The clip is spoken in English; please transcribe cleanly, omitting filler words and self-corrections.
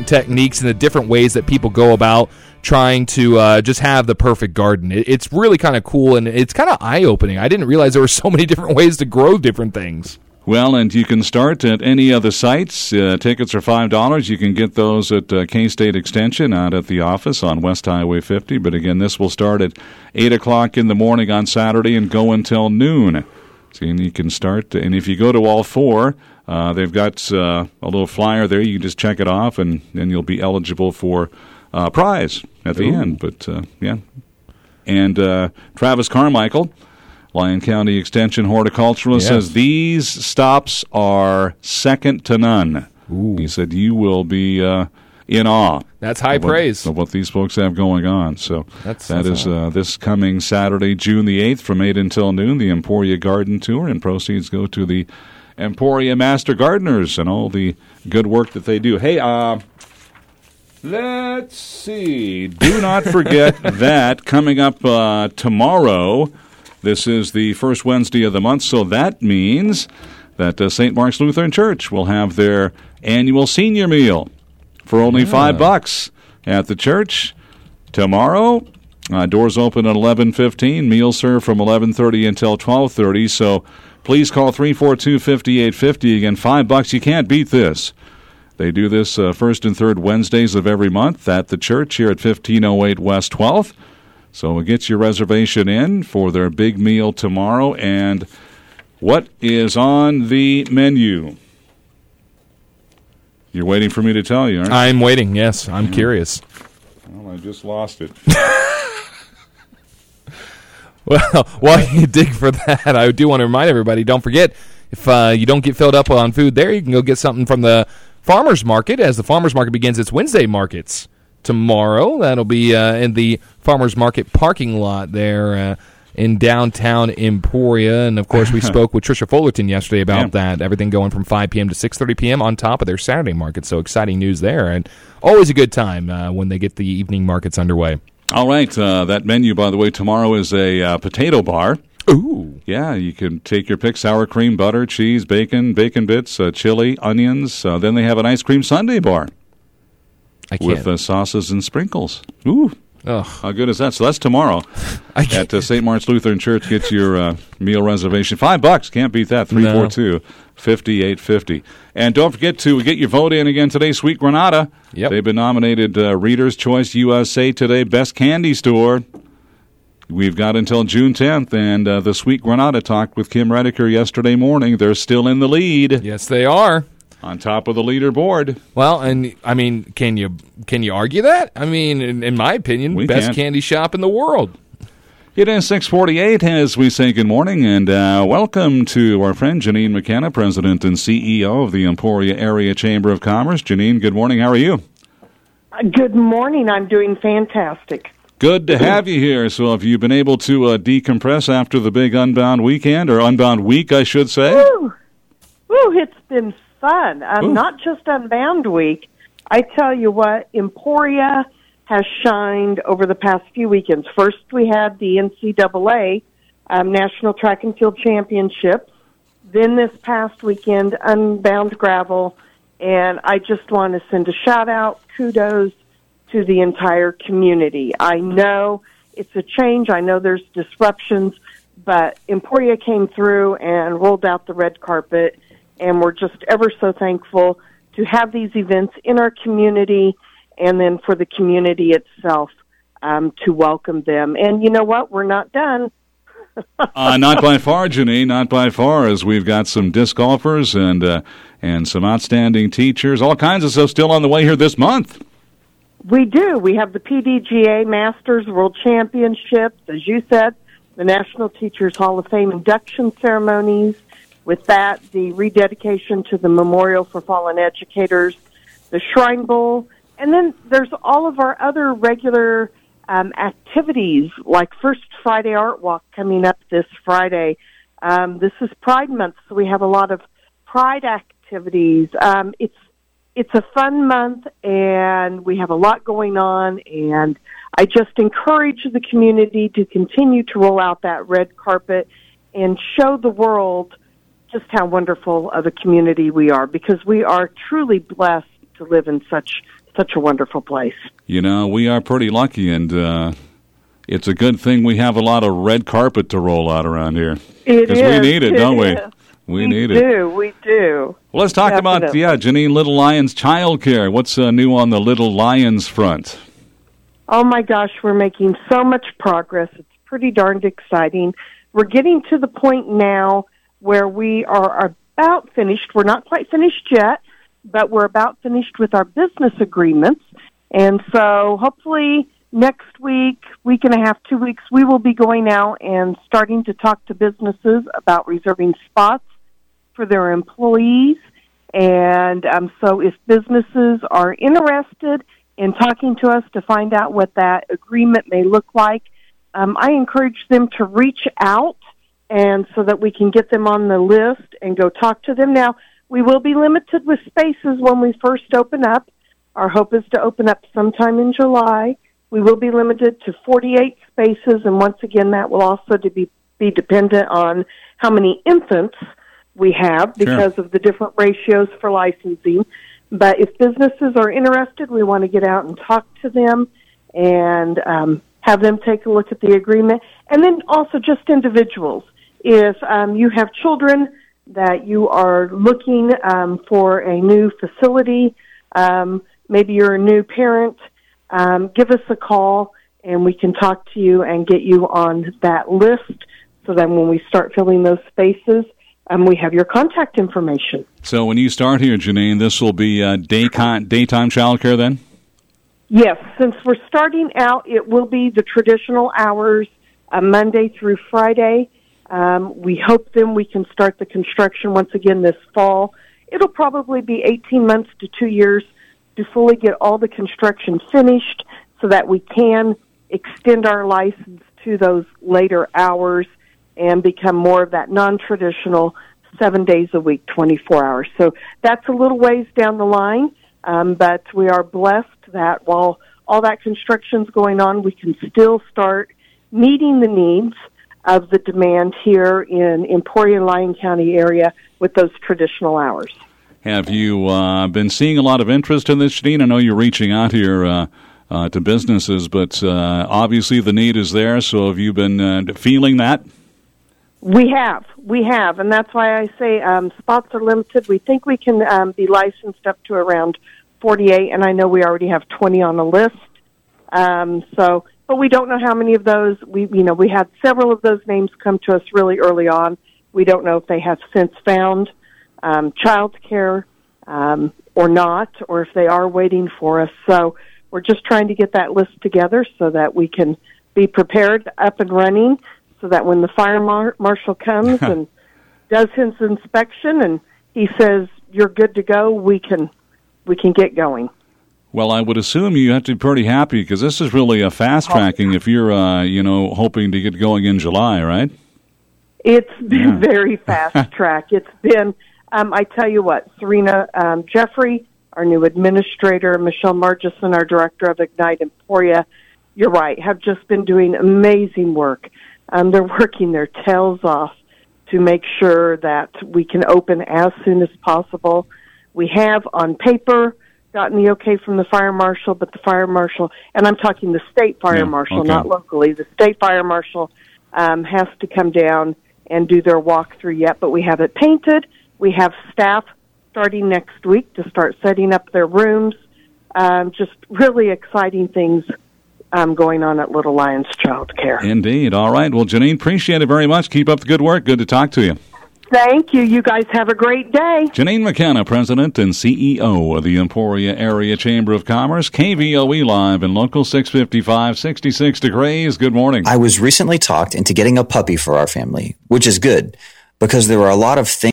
different techniques and the different ways that people go about trying to just have the perfect garden. It's really kind of cool, and it's kind of eye-opening. I didn't realize there were so many different ways to grow different things. Well, and you can start at any of the sites. Tickets are $5. You can get those at K-State Extension out at the office on West Highway 50. But again, this will start at 8 o'clock in the morning on Saturday and go until noon. So you can start, and if you go to all four, they've got a little flyer there. You can just check it off, and then you'll be eligible for a prize at the end. But, yeah. And Travis Carmichael, Lyon County Extension horticulturalist, says these stops are second to none. Ooh. He said you will be in awe. That's high praise of what these folks have going on. So that is this coming Saturday, June the 8th, from 8 until noon, the Emporia Garden Tour, and proceeds go to the Emporia Master Gardeners and all the good work that they do. Hey, let's see. Do not forget that coming up tomorrow. This is the first Wednesday of the month, so that means that St. Mark's Lutheran Church will have their annual senior meal for only $5 at the church tomorrow. Doors open at 11:15. Meals served from 11:30 until 12:30. So please call 342-5850. Again, $5. You can't beat this. They do this first and third Wednesdays of every month at the church here at 1508 West 12th. So get your reservation in for their big meal tomorrow. And what is on the menu? You're waiting for me to tell you, aren't you? I'm waiting, yes. I'm curious. Well, I just lost it. Well, while you dig for that, I do want to remind everybody, don't forget, if you don't get filled up on food there, you can go get something from the Farmers Market, as the Farmers Market begins its Wednesday markets tomorrow. That'll be in the Farmers Market parking lot there in downtown Emporia. And, of course, we spoke with Tricia Fullerton yesterday about that, everything going from 5 p.m. to 6:30 p.m. on top of their Saturday market. So exciting news there. And always a good time when they get the evening markets underway. All right. That menu, by the way, tomorrow is a potato bar. Ooh. Yeah, you can take your pick: sour cream, butter, cheese, bacon bits, chili, onions. Then they have an ice cream sundae bar. With sauces and sprinkles. Ooh. Ugh. How good is that? So that's tomorrow at St. Mark's Lutheran Church. Get your meal reservation. $5. Can't beat that. 342-5850. And don't forget to get your vote in again today. Sweet Granada. Yep. They've been nominated Reader's Choice USA Today Best Candy Store. We've got until June 10th. And the Sweet Granada talked with Kim Redeker yesterday morning. They're still in the lead. Yes, they are. On top of the leaderboard. Well, and I mean, can you argue that? I mean, in my opinion, best candy shop in the world. It is 6:48 as we say good morning and welcome to our friend Janine McKenna, President and CEO of the Emporia Area Chamber of Commerce. Janine, good morning. How are you? Good morning. I'm doing fantastic. Good to have you here. So have you been able to decompress after the big Unbound weekend, or Unbound week, I should say? Woo, it's been fun. Not just Unbound Week. I tell you what, Emporia has shined over the past few weekends. First, we had the NCAA National Track and Field Championships. Then this past weekend, Unbound Gravel. And I just want to send a shout-out, kudos to the entire community. I know it's a change. I know there's disruptions. But Emporia came through and rolled out the red carpet. And we're just ever so thankful to have these events in our community and then for the community itself to welcome them. And you know what? We're not done. Not by far, Janine, not by far, as we've got some disc golfers and some outstanding teachers, all kinds of stuff still on the way here this month. We do. We have the PDGA Masters World Championships, as you said, the National Teachers Hall of Fame induction ceremonies. With that, the rededication to the Memorial for Fallen Educators, the Shrine Bowl, and then there's all of our other regular activities, like First Friday Art Walk coming up this Friday. This is Pride Month, so we have a lot of Pride activities. It's a fun month, and we have a lot going on, and I just encourage the community to continue to roll out that red carpet and show the world just how wonderful of a community we are, because we are truly blessed to live in such such a wonderful place. You know, we are pretty lucky, and it's a good thing we have a lot of red carpet to roll out around here. Because we need it, don't we? We need it. We do. Well, let's talk about, Janine, Little Lions childcare. What's new on the Little Lions front? Oh, my gosh, we're making so much progress. It's pretty darned exciting. We're getting to the point now where we are about finished. We're not quite finished yet, but we're about finished with our business agreements. And so hopefully next week and a half, 2 weeks, we will be going out and starting to talk to businesses about reserving spots for their employees. And so if businesses are interested in talking to us to find out what that agreement may look like, I encourage them to reach out and so that we can get them on the list and go talk to them. Now, we will be limited with spaces when we first open up. Our hope is to open up sometime in July. We will be limited to 48 spaces, and once again, that will also be dependent on how many infants we have because of the different ratios for licensing. But if businesses are interested, we want to get out and talk to them and have them take a look at the agreement. And then also just individuals. If you have children that you are looking for a new facility, maybe you're a new parent, give us a call and we can talk to you and get you on that list so that when we start filling those spaces, we have your contact information. So when you start here, Janine, this will be daytime childcare then? Yes. Since we're starting out, it will be the traditional hours, Monday through Friday. We hope then we can start the construction once again this fall. It'll probably be 18 months to 2 years to fully get all the construction finished so that we can extend our license to those later hours and become more of that non-traditional 7 days a week, 24 hours. So that's a little ways down the line, but we are blessed that while all that construction's going on, we can still start meeting the needs of the demand here in Emporia and Lyon County area with those traditional hours. Have you been seeing a lot of interest in this, Janine? I know you're reaching out here to businesses, but obviously the need is there, so have you been feeling that? We have, and that's why I say spots are limited. We think we can be licensed up to around 48, and I know we already have 20 on the list. But we don't know how many of those. We had several of those names come to us really early on. We don't know if they have since found child care or not, or if they are waiting for us. So we're just trying to get that list together so that we can be prepared, up and running, so that when the fire marshal comes and does his inspection and he says, you're good to go, we can get going. Well, I would assume you have to be pretty happy because this is really a fast-tracking if you're, hoping to get going in July, right? It's been very fast-track. It's been, I tell you what, Serena Jeffrey, our new administrator, Michelle Margison, our director of Ignite Emporia, you're right, have just been doing amazing work. They're working their tails off to make sure that we can open as soon as possible. We have, on paper, gotten the okay from the fire marshal, but the fire marshal, and I'm talking the state fire marshal, not locally, the state fire marshal has to come down and do their walkthrough yet, but we have it painted. We have staff starting next week to start setting up their rooms. Just really exciting things going on at Little Lions Child Care. Indeed. All right. Well, Janine, appreciate it very much. Keep up the good work. Good to talk to you. Thank you. You guys have a great day. Janine McKenna, President and CEO of the Emporia Area Chamber of Commerce, KVOE Live and Local 655, 66 degrees. Good morning. I was recently talked into getting a puppy for our family, which is good because there were a lot of things